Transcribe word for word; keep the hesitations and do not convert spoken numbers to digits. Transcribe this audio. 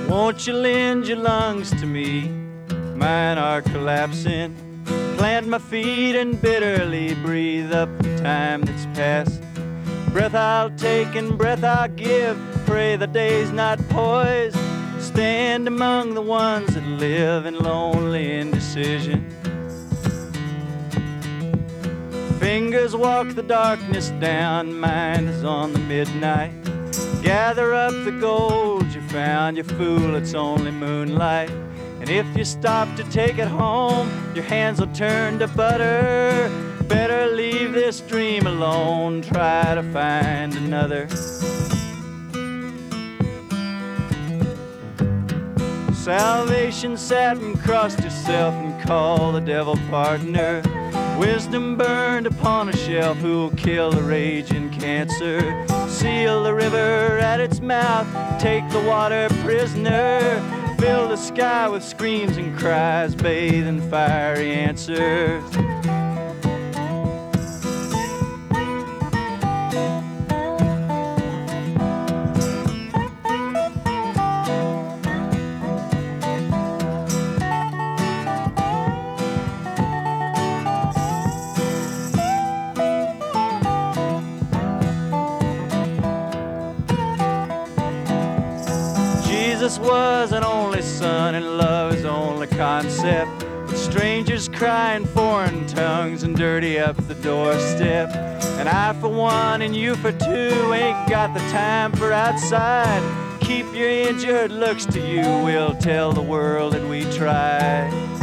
Won't you lend your lungs to me? Mine are collapsing. Plant my feet and bitterly breathe up the time that's passed. Breath I'll take and breath I'll give. Pray the day's not poised. Stand among the ones that live in lonely indecision. Fingers walk the darkness down, mind is on the midnight. Gather up the gold you found, you fool, it's only moonlight. And if you stop to take it home, your hands will turn to butter. Better leave this dream alone, try to find another. Salvation sat and crossed herself and called the devil partner. Wisdom burned upon a shelf, who'll kill the raging cancer. Seal the river at its mouth, take the water prisoner. Fill the sky with screams and cries, bathe in fiery answers. Jesus was an only son, and love is only concept. But strangers cry in foreign tongues and dirty up the doorstep. And I for one and you for two ain't got the time for outside. Keep your injured looks to you, we'll tell the world that we tried.